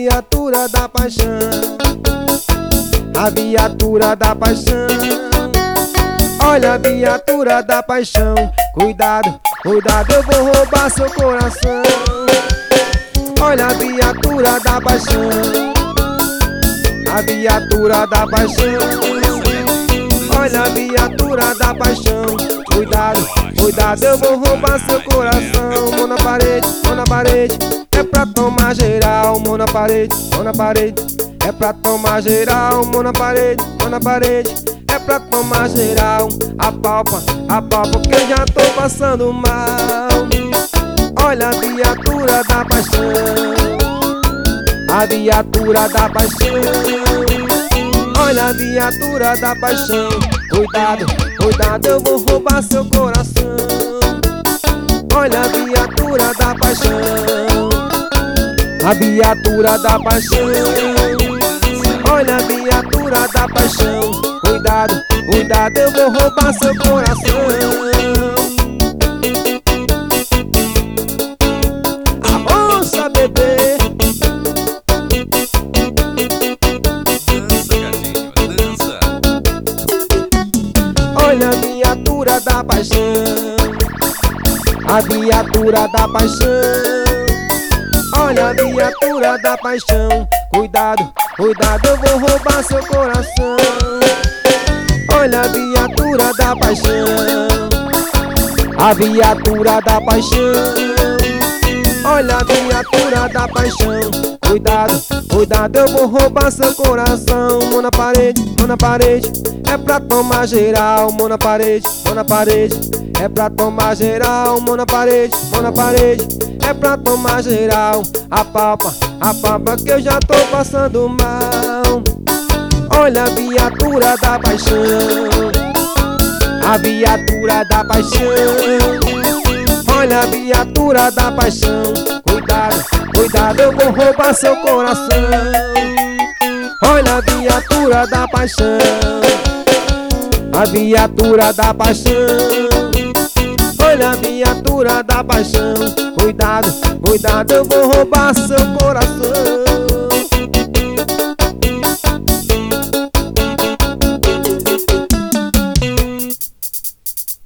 viatura da paixão, a viatura da paixão. Olha a viatura da paixão. Cuidado, cuidado, eu vou roubar seu coração. Olha a viatura da paixão, a viatura da paixão. Olha a viatura da paixão. Cuidado, cuidado, eu vou roubar seu coração. Mão na parede, mão na parede. É pra tomar geral, mão na parede, mão na parede. É pra tomar geral, mão na parede, mão na parede. É pra tomar geral, apalpa, porque eu já tô passando mal. Olha a viatura da paixão, a viatura da paixão. Olha a viatura da paixão. Cuidado, cuidado, eu vou roubar seu coração. Olha a viatura da paixão, a viatura da paixão. Olha a viatura da paixão. Cuidado, cuidado, eu vou roubar seu coração. Avança, bebê. Dança, gatinho, dança. Olha a viatura da paixão, a viatura da paixão. Olha a viatura da paixão. Cuidado, cuidado, eu vou roubar seu coração. Olha a viatura da paixão, a viatura da paixão. Olha a viatura da paixão. Cuidado, cuidado, eu vou roubar seu coração. Mão na parede, mão na parede. É pra tomar geral, mão na parede, mão na parede. É pra tomar geral, mão na parede, mão na parede. É pra tomar geral, apalpa, que eu já tô passando mal. Olha a viatura da paixão, a viatura da paixão. Olha a viatura da paixão. Cuidado, cuidado, eu vou roubar seu coração. Olha a viatura da paixão, a viatura da paixão. Olha a viatura da paixão. Cuidado, cuidado, eu vou roubar seu coração.